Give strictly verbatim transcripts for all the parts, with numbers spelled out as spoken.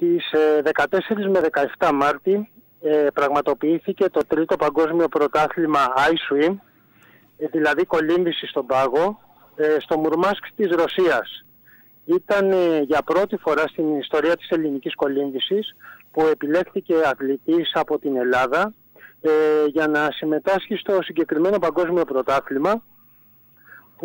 Στις δεκατέσσερις με δεκαεπτά Μάρτη ε, πραγματοποιήθηκε το τρίτο παγκόσμιο πρωτάθλημα iSwim, ε, δηλαδή κολύμβηση στον πάγο, ε, στο Μουρμάνσκ της Ρωσίας. Ήταν ε, για πρώτη φορά στην ιστορία της ελληνικής κολύμβησης που επιλέχθηκε αθλητής από την Ελλάδα ε, για να συμμετάσχει στο συγκεκριμένο παγκόσμιο πρωτάθλημα, που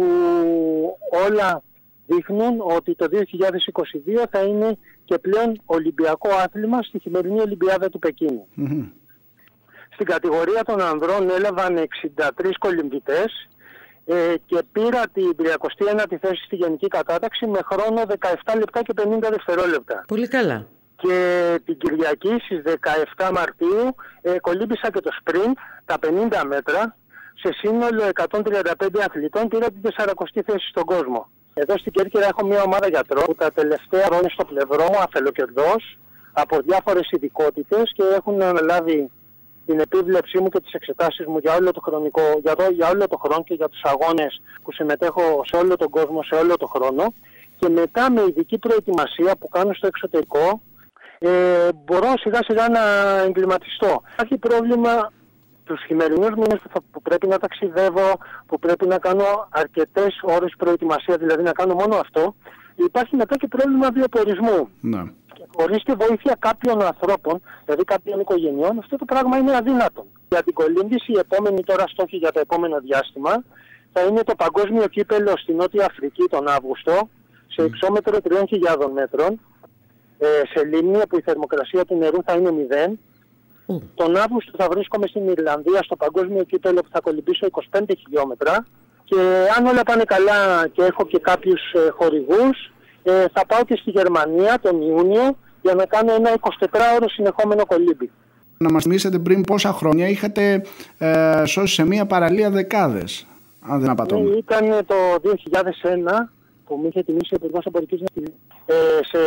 όλα δείχνουν ότι το δύο χιλιάδες είκοσι δύο θα είναι και πλέον ολυμπιακό άθλημα στη χειμερινή Ολυμπιάδα του Πεκίνου. Mm-hmm. Στην κατηγορία των ανδρών έλαβαν εξήντα τρεις κολυμβητές ε, και πήρα την τριακοστή ένατη θέση στη γενική κατάταξη με χρόνο δεκαεπτά λεπτά και πενήντα δευτερόλεπτα. Πολύ καλά. Και την Κυριακή στις δεκαεπτά Μαρτίου ε, κολύμπησα και το sprint, τα πενήντα μέτρα, σε σύνολο εκατόν τριάντα πέντε αθλητών πήρα την σαραντακοστή θέση στον κόσμο. Εδώ στην Κέρκυρα έχω μια ομάδα γιατρών που τα τελευταία χρόνια στο πλευρό μου αφελοκερδός από διάφορες ειδικότητες και έχουν αναλάβει την επίβλεψή μου και τις εξετάσεις μου για όλο το χρονικό, για, το, για όλο το χρόνο και για τους αγώνες που συμμετέχω σε όλο τον κόσμο, σε όλο το χρόνο, και μετά με ειδική προετοιμασία που κάνω στο εξωτερικό ε, μπορώ σιγά σιγά να εγκληματιστώ. Υπάρχει πρόβλημα τους χειμερινούς μήνες που, που πρέπει να ταξιδεύω, που πρέπει να κάνω αρκετές ώρες προετοιμασία, δηλαδή να κάνω μόνο αυτό. Υπάρχει μετά και πρόβλημα βιοπορισμού. Ναι. Και χωρίς τη βοήθεια κάποιων ανθρώπων, δηλαδή κάποιων οικογενειών, αυτό το πράγμα είναι αδύνατο. Για την κολύμβηση, η επόμενη τώρα στόχη για το επόμενο διάστημα θα είναι το παγκόσμιο κύπελλο στη Νότια Αφρική τον Αύγουστο, σε υψόμετρο τριών χιλιάδων μέτρων, ε, σε λίμνη που η θερμοκρασία του νερού θα είναι μηδέν. Mm. Τον Αύγουστο θα βρίσκομαι στην Ιρλανδία στο παγκόσμιο κύπελλο που θα κολυμπήσω είκοσι πέντε χιλιόμετρα, και αν όλα πάνε καλά και έχω και κάποιους ε, χορηγούς, ε, θα πάω και στη Γερμανία τον Ιούνιο για να κάνω ένα εικοσιτετράωρο συνεχόμενο κολύμπι. Να μας θυμίσετε πριν πόσα χρόνια είχατε ε, σώσει σε μία παραλία δεκάδες, αν δεν απατώμε. Ε, ήταν το δύο χιλιάδες ένα που με είχε τιμήσει ο Υπουργός Εμπορικής Ναυτιλίας. Ε, σε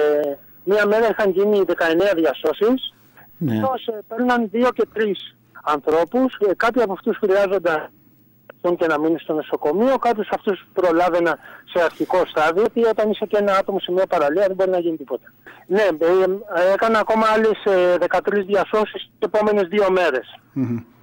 μία μέρα είχαν γίνει δεκαεννέα διασώσεις. Ναι. Παίρναν δύο και τρεις ανθρώπους, ε, κάποιοι από αυτούς χρειάζονταν και να μείνει στο νοσοκομείο, κάποιους αυτούς προλάβαινα σε αρχικό στάδιο, γιατί όταν είσαι και ένα άτομο σε μια παραλία δεν μπορεί να γίνει τίποτα. Ναι, ε, ε, έκανα ακόμα άλλες ε, δεκατρείς διασώσεις τις επόμενες δύο μέρες. Mm-hmm.